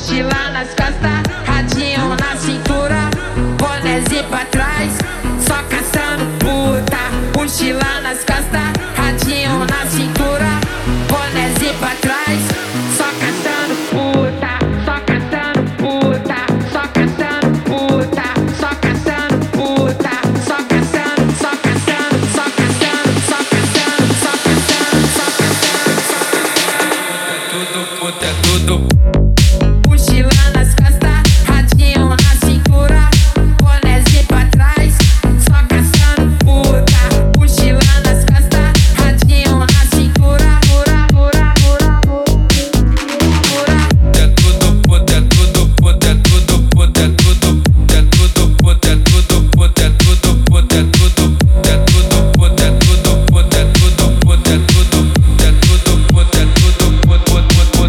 mochila nas costas, radinho na cintura, bonézinho pra trás, só caçando puta. Mochila nas costas, radinho na cintura, bonézinho pra trás, só caçando puta, só caçando puta, só caçando puta, só caçando puta, só caçando, só caçando, só caçando, só caçando, só caçando, só caçando, só caçando. Tudo puta, é tudo. Mochila nas costas, radinho na cintura, bonézinho pra trás, só caçando puta. Mochila nas costas, radinho na cintura, pura, pura, pura, pura. É tudo puta, é tudo puta, é tudo puta, é tudo. É tudo puta, é tudo puta, é tudo puta, é tudo. É tudo puta, é tudo puta, é tudo puta, é tudo. É tudo puta, é tudo puta,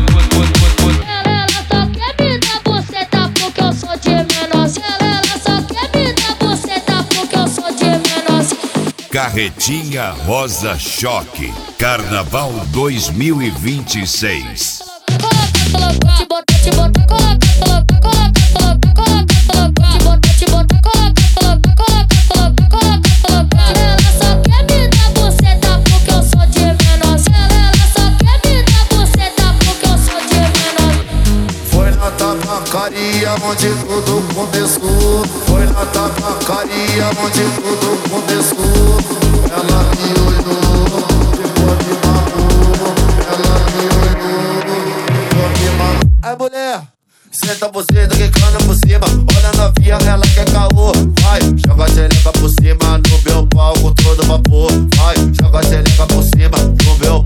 Ela só quer me dar buceta porque eu sou de menorzinho. Ela só quer me dar buceta porque eu sou de menorzinho. Carretinha Rosa Choque, Carnaval 2026. Te botar, te botar, coloca, coloca, coloca, coloca, coloca, coloca. Te botar, coloca, coloca, coloca, coloca, coloca. Ela só quer me dar buceta porque eu sou de menorzinho. Ela só quer me dar buceta porque eu sou de menorzinho. Foi na tabacaria onde tudo começou. Foi na tabacaria onde tudo começou. Ela me olhou, depois me mamou. Ela me olhou, depois me mamou. Aí mulher, senta você, tá quicando por cima. Olha a novinha, ela quer caô. Vai, joga a xereca por cima no meu palco todo vapor. Vai, joga a xereca por cima no meu